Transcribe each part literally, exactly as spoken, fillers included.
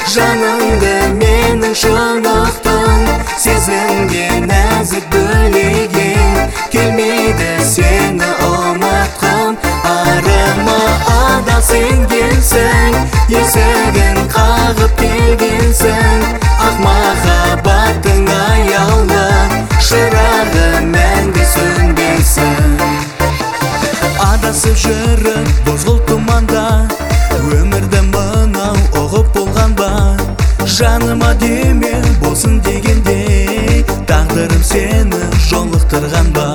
жаныңды менің шынықтың, сезімге нәзік бөлеген, келмейді сені ұмытқым. Арыма адал сенгенсің, есігін қағып келгенсің, ақ махаббаттың аяулы шырағы мәңгі сөнбесін. Адасып жүріп бозғыл тұманда, өмірді мынау ұғып болған ба? Жаныма деме болсын дегенде, тағдырым сені жолықтырған ба?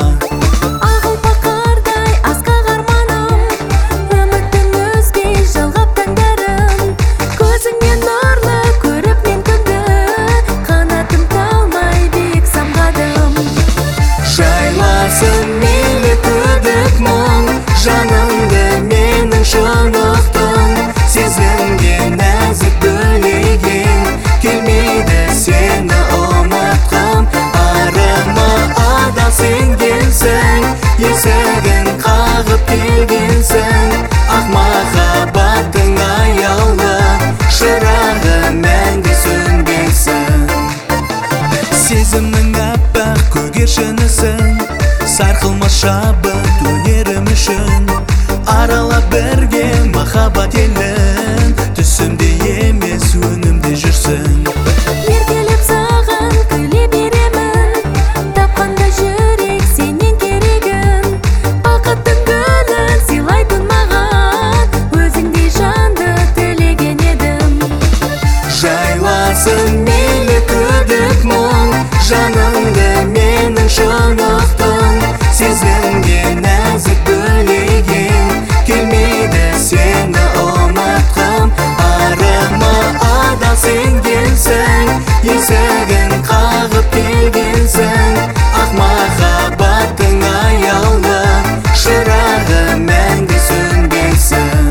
Мейлі күдік мұң, жаныңды менің шынықтың, сезімге нәзік бөлеген, келмейді сені ұмытқым. Арыма адал сенгенсің, есігін қағып келгенсің, ақ махаббаттың аяулы шырағы мәңгі сөнбесін. Сезімнің аппақ көгершінісің, сарқылмас шабыт өнерім үшін, аралап бірге махаббат елін, түсімде емес өнімде жүрсің. Еркелеп саған күле беремін, тапқанда жүрек сенен керегін, бақыттың гүлін сыйлайтын маған, өзіңдей жанды тілеген едім. Жайласын мейлі күдік мұң, жаныңды менің шынықтың, сезімге нәзік бөлеген, келмейді сені ұмытқым. Арыма адал сенгенсің, есігін қағып келгенсің, ақ махаббаттың аяулы шырағы мәңгі сөнбесін.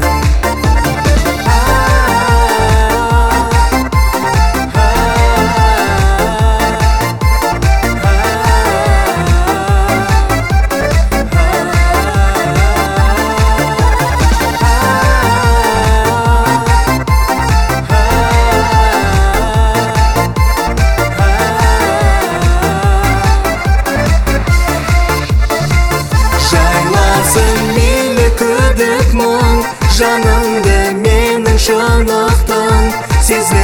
Мейлі күдік мұң, жаныңды менің шынықтың, сезімге